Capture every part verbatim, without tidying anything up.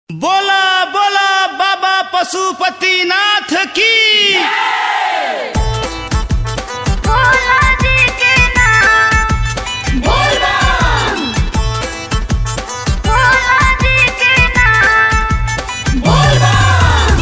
बोला बोला बाबा पशुपतिनाथ की भोला जी के नाम बोल बम। भोला जी के नाम बोल बम।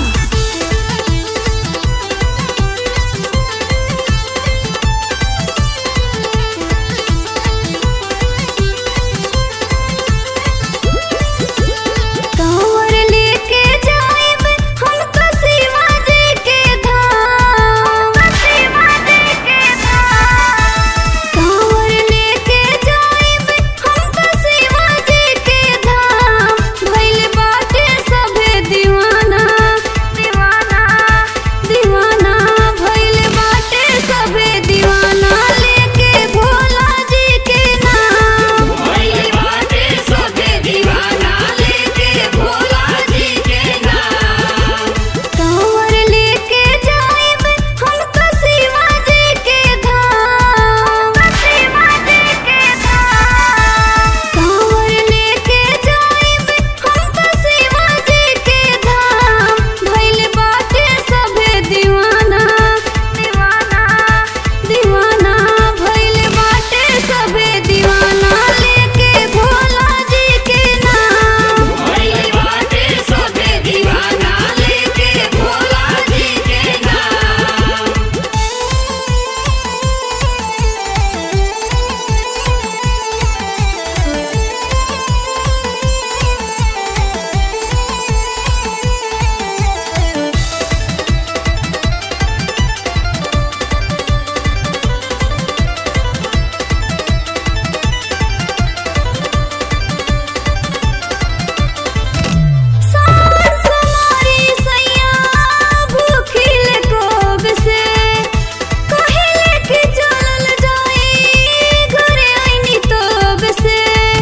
कांवर लेके जाइब हम तो शिवा जी के धाम, शिवा जी के धाम। कांवर लेके जाइब हम तो शिवा जी के धाम। भइल बाटे सभे दीवाना दीवाना दीवाना भइल बाटे सभे दीवाना लेके भोला जी के नाम। भइल बाटे सभे दीवाना लेके भोला जी के नाम। कांवर लेके जाइब हम तो शिवा जी के धाम, शिवा जी के धाम। कांवर लेके जाइब हम तो शिवा जी के धाम। भइल बाटे सभे दीवाना दीवाना दीवाना भइल बाटे सभे दीवाना लेके भोला जी के नाम। भइल बाटे सभे दीवाना लेके भोला जी के नाम। सांस हमारी सैया भूखिल कोब से कहिले कि चलल जाई घरे आईनी तोब से।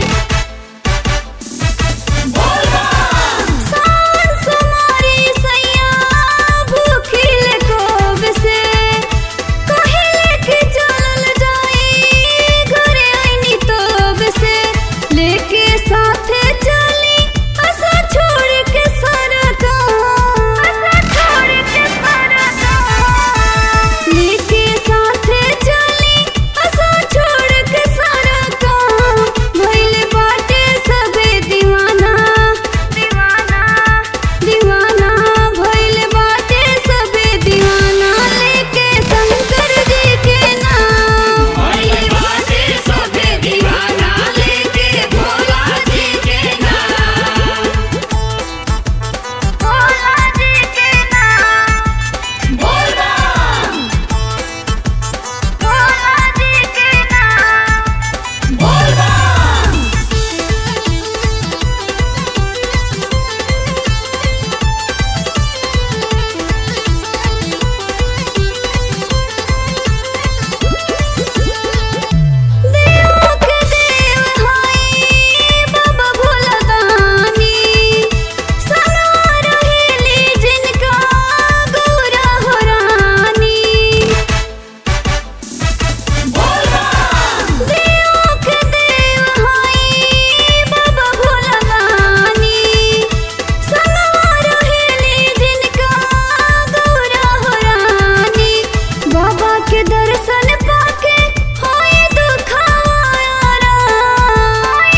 सांस हमारी सैया भूखिल कोब से कहिले कि चलल जाई घरे आईनी तोब से। लेके साथे चली असा छोड़ के सारा काम, असा छोड़ के सारा काम। लेके साथे चली असा छोड़ के सारा काम। भइल बाटे सभे दीवाना दीवाना दीवाना भइल बाटे सभे दीवाना लेके शंकर जी के नाम। भइल बाटे सभे दीवाना लेके भोला जी के नाम। भोला जी के नाम बोल बम। भोला जी के नाम बोल बम। देव के देव हाय बाबा भोला दानी। सना रहेली जिनका गौरा हो रानी। देव के देव हाय बाबा भोला दानी। सना रहेली जिनका गौरा हो रानी। बाबा के दर्शन पाके होए दुखावा राम,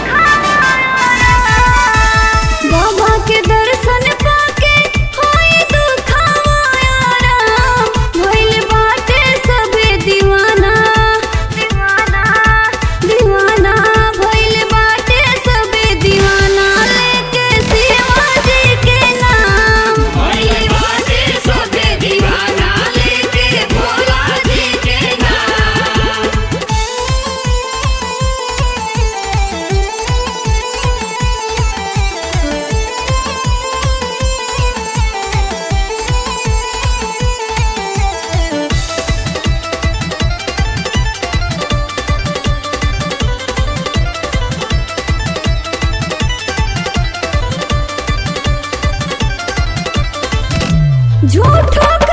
बाबा के दर्शन पाके होए दुखावा राम। भइल बाटे सभे दीवाना दीवाना दीवाना भइल बाटे सभे दीवाना लेके शिवा जी के नाम। भइल बाटे सभे दीवाना लेके भोला जी के नाम। झूठो